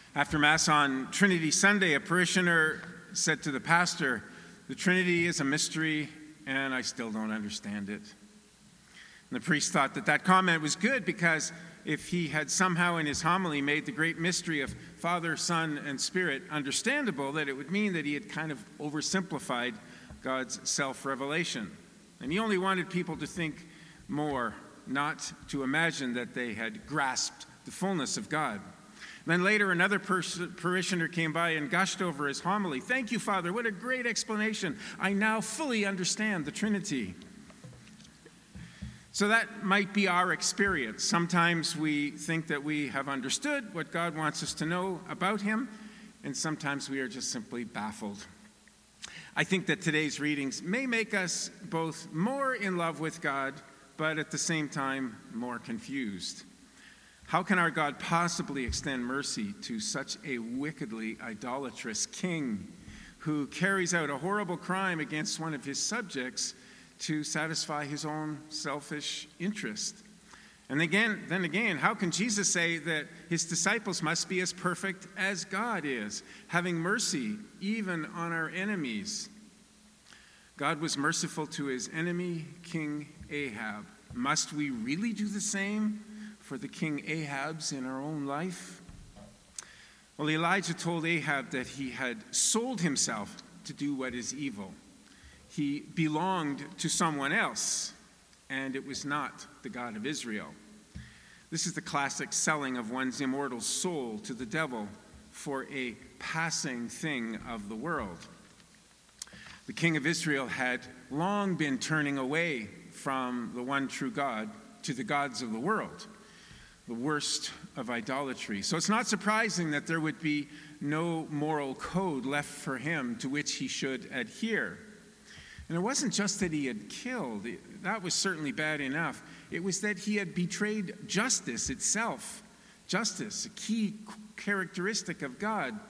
After Mass on Trinity Sunday, a parishioner said to the pastor, "The Trinity is a mystery, and I still don't understand it." And the priest thought that comment was good because if he had somehow in his homily made the great mystery of Father, Son, and Spirit understandable, that it would mean that he had kind of oversimplified God's self-revelation. And he only wanted people to think more, not to imagine that they had grasped the fullness of God. Then later, another parishioner came by and gushed over his homily. "Thank you, Father. What a great explanation. I now fully understand the Trinity." So that might be our experience. Sometimes we think that we have understood what God wants us to know about him, and sometimes we are just simply baffled. I think that today's readings may make us both more in love with God, but at the same time, more confused. How can our God possibly extend mercy to such a wickedly idolatrous king who carries out a horrible crime against one of his subjects to satisfy his own selfish interest? And then again, how can Jesus say that his disciples must be as perfect as God is, having mercy even on our enemies? God was merciful to his enemy, King Ahab. Must we really do the same for the King Ahabs in our own life? Well, Elijah told Ahab that he had sold himself to do what is evil. He belonged to someone else, and it was not the God of Israel. This is the classic selling of one's immortal soul to the devil for a passing thing of the world. The king of Israel had long been turning away from the one true God to the gods of the world, the worst of idolatry. So it's not surprising that there would be no moral code left for him to which he should adhere. And it wasn't just that he had killed. That was certainly bad enough. It was that he had betrayed justice itself. Justice, a key characteristic of God,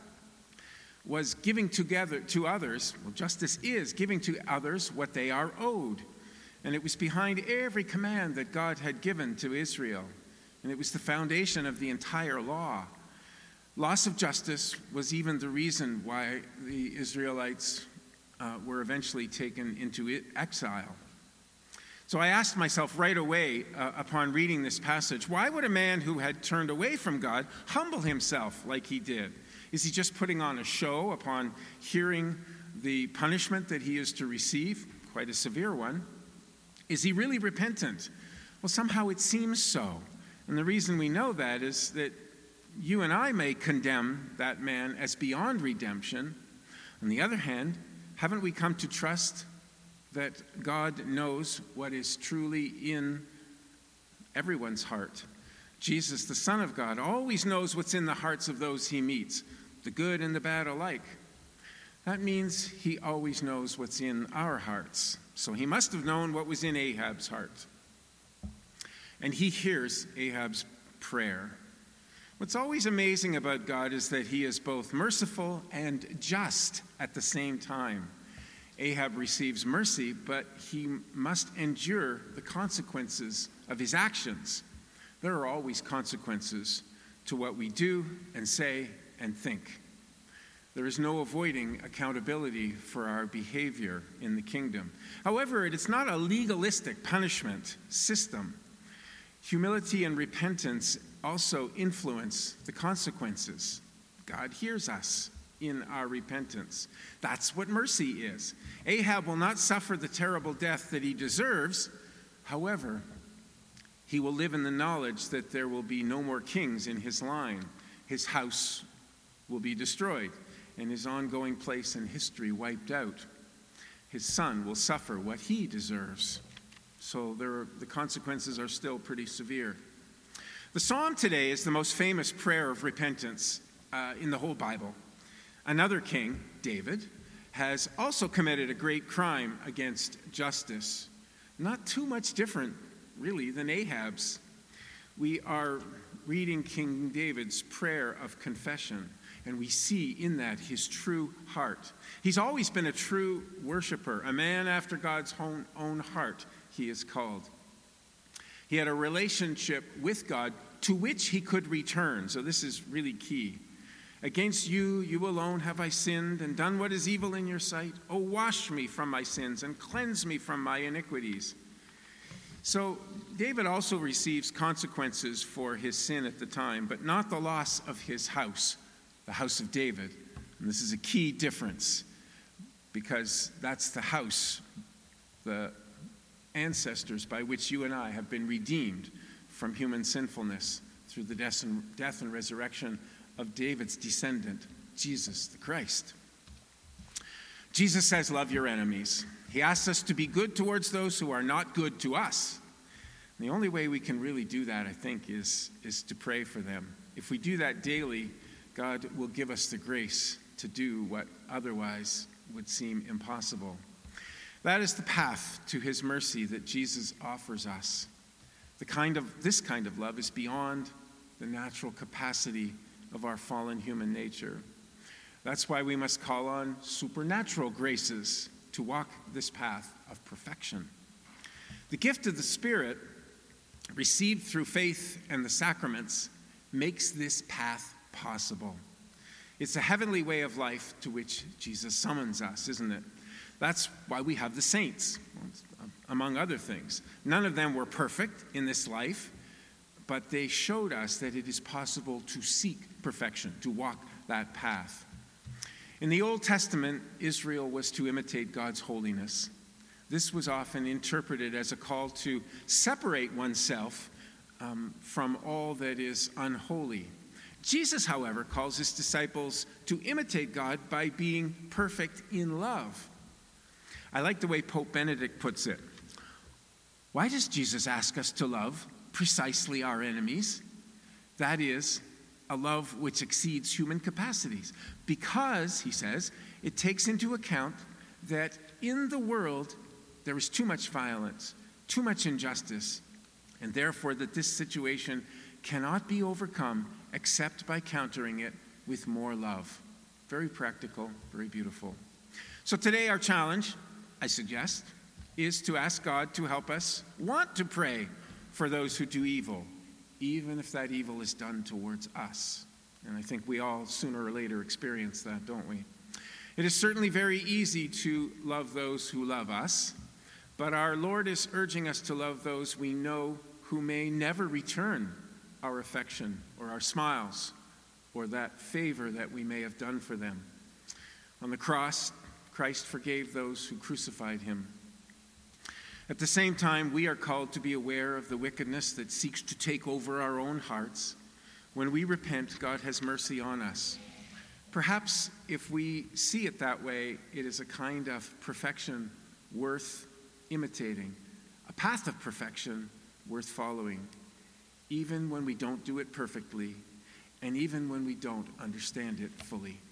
was giving to others. Well, justice is giving to others what they are owed. And it was behind every command that God had given to Israel. And it was the foundation of the entire law. Loss of justice was even the reason why the Israelites were eventually taken into exile. So I asked myself right away upon reading this passage, why would a man who had turned away from God humble himself like he did? Is he just putting on a show upon hearing the punishment that he is to receive? Quite a severe one. Is he really repentant? Well, somehow it seems so. And the reason we know that is that you and I may condemn that man as beyond redemption. On the other hand, haven't we come to trust that God knows what is truly in everyone's heart? Jesus, the Son of God, always knows what's in the hearts of those he meets, the good and the bad alike. That means he always knows what's in our hearts. So he must have known what was in Ahab's heart. And he hears Ahab's prayer. What's always amazing about God is that he is both merciful and just at the same time. Ahab receives mercy, but he must endure the consequences of his actions. There are always consequences to what we do and say and think. There is no avoiding accountability for our behavior in the kingdom. However, it is not a legalistic punishment system. Humility and repentance also influence the consequences. God hears us in our repentance. That's what mercy is. Ahab will not suffer the terrible death that he deserves. However, he will live in the knowledge that there will be no more kings in his line. His house will be destroyed and his ongoing place in history wiped out. His son will suffer what he deserves. So the consequences are still pretty severe. The psalm today is the most famous prayer of repentance in the whole Bible. Another king, David, has also committed a great crime against justice. Not too much different, really, than Ahab's. We are reading King David's prayer of confession, and we see in that his true heart. He's always been a true worshiper, a man after God's own heart, he is called. He had a relationship with God to which he could return. So this is really key. Against you, you alone have I sinned and done what is evil in your sight. Oh, wash me from my sins and cleanse me from my iniquities. So David also receives consequences for his sin at the time, but not the loss of his house, the house of David. And this is a key difference, because that's the house, the ancestors by which you and I have been redeemed from human sinfulness through the death and resurrection of David's descendant, Jesus the Christ. Jesus says, love your enemies. He asks us to be good towards those who are not good to us. And the only way we can really do that, I think, is to pray for them. If we do that daily, God will give us the grace to do what otherwise would seem impossible. That is the path to his mercy that Jesus offers us. This kind of love is beyond the natural capacity of our fallen human nature. That's why we must call on supernatural graces to walk this path of perfection. The gift of the Spirit, received through faith and the sacraments, makes this path possible. It's a heavenly way of life to which Jesus summons us, isn't it? That's why we have the saints, among other things. None of them were perfect in this life, but they showed us that it is possible to seek perfection, to walk that path. In the Old Testament, Israel was to imitate God's holiness. This was often interpreted as a call to separate oneself from all that is unholy. Jesus, however, calls his disciples to imitate God by being perfect in love. I like the way Pope Benedict puts it. Why does Jesus ask us to love precisely our enemies? That is, a love which exceeds human capacities. Because, he says, it takes into account that in the world there is too much violence, too much injustice, and therefore that this situation cannot be overcome except by countering it with more love. Very practical, very beautiful. So today our challenge, I suggest, is to ask God to help us want to pray for those who do evil, even if that evil is done towards us. And I think we all sooner or later experience that, don't we? It is certainly very easy to love those who love us, but our Lord is urging us to love those we know who may never return our affection or our smiles or that favor that we may have done for them. On the cross, Christ forgave those who crucified him. At the same time, we are called to be aware of the wickedness that seeks to take over our own hearts. When we repent, God has mercy on us. Perhaps if we see it that way, it is a kind of perfection worth imitating, a path of perfection worth following, even when we don't do it perfectly, and even when we don't understand it fully.